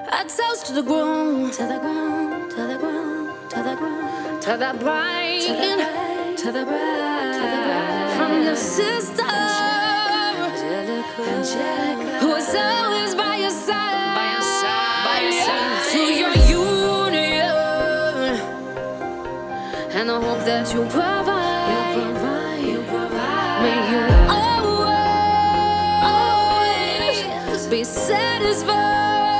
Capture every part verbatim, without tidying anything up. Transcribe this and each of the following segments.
I toast to the ground, to the ground, to the ground, to the ground, to the bright, to the bright, to the bright, to the bright. From your sister, Angelica, Angelica, who is always by your side, by your side, by your side. To your union, and I hope that you provide, you provide, you provide. May you always, always be satisfied.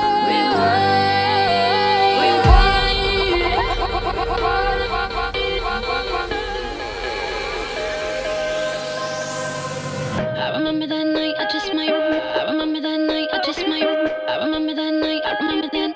I remember that night, I just might. I remember that night, I just might. I remember that night, I remember that.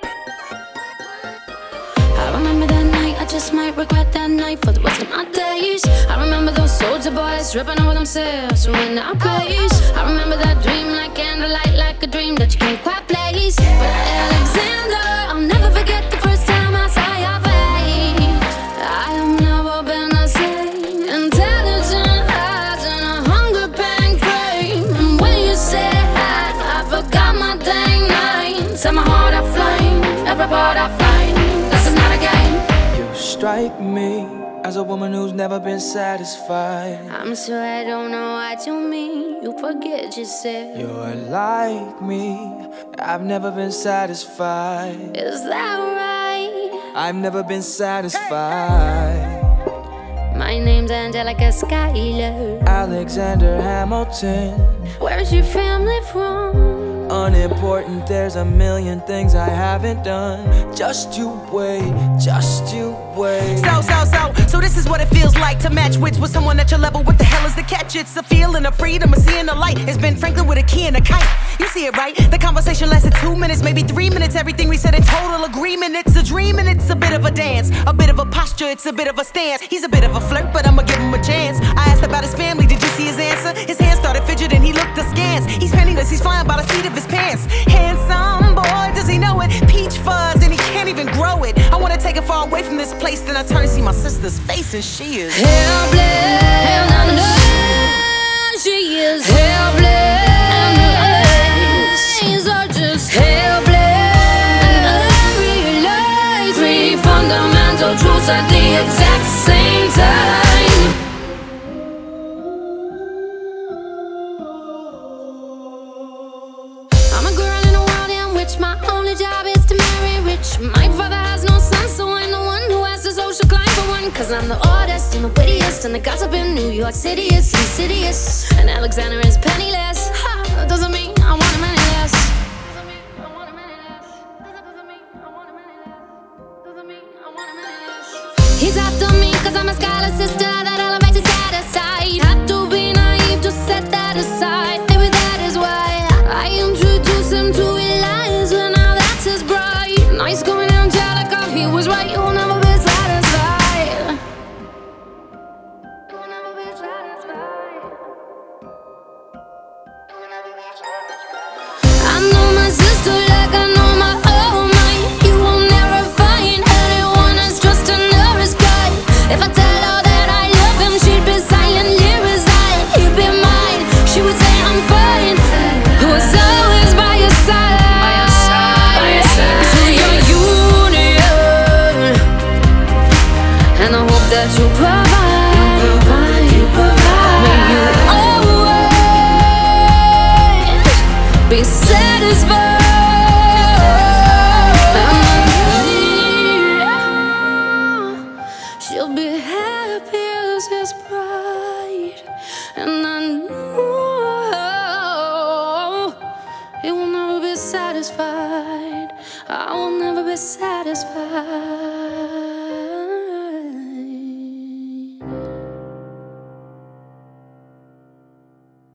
I remember that night, I just might regret that night for the rest of my days. I remember those soldier boys tripping over themselves when I praise. I remember that dream like candlelight, like a dream that you can't quite place. But Alexander, I'll never forget the first time I saw your face. I have never been the same. Intelligent eyes and a hunger pang frame. And when you said hi, I forgot my dang name. Set my heart aflame, every part aflame. This is not a game. You strike me as a woman who's never been satisfied. I'm sure I don't know what you mean. You forget yourself. You're like me, I've never been satisfied. Is that right? I've never been satisfied. My name's Angelica Schuyler. Alexander Hamilton. Where's your family from? Unimportant, there's a million things I haven't done. Just you wait, just you wait. So, so, so, so this is what it feels like to match wits with someone at your level. What the hell is the catch? It's a feeling of freedom, of seeing the light. It's Ben Franklin with a key and a kite. You see it, right? The conversation lasted two minutes, maybe three minutes. Everything we said in total agreement. It's a dream and it's a bit of a dance, a bit of a posture, it's a bit of a stance. He's a bit of a flirt, but I'ma give him a chance. I asked about his family, did you see his answer? His hands started fidgeting, he looked askance. He's penniless, he's flying by the seat of his pants. Handsome boy, does he know it? Peach fuzz, and he can't even grow it. I wanna take it far away from this place, then I turn and see my sister's face, and she is helpless. Hell, I know she is helpless. And her eyes are just helpless. And I realize three fundamental truths at the exact same time. I'm a girl in a world in which my only job is to marry rich. My father has no son, so I'm the one who has to social climb for one. Cause I'm the oldest and the wittiest, and the gossip in New York City is insidious. And Alexander is penniless. Ha, that doesn't mean I want him any less. Doesn't mean I want him any less. Doesn't mean I want him any less. Doesn't mean I want him any less. He's after me cause I'm a scholar sister that elevates his status side. Have to be naive to set that aside. Maybe that is why I introduced him to Eliza. Now that's his bride. Nice going Angelica, he was right. You'll never be satisfied. You'll never be satisfied. You'll never be satisfied. I know my sister like I know my own mind. You will never find anyone as trusting her as God. If I tell her that I love him, she'd be silently resign. He'd be mine, she would say I'm fine. Who's always by your side, by your side, by your side. To your union, and I hope that you provide, you provide, you provide. May you always be satisfied. She'll be happy as his bride, and I know he will never be satisfied. I will never be satisfied.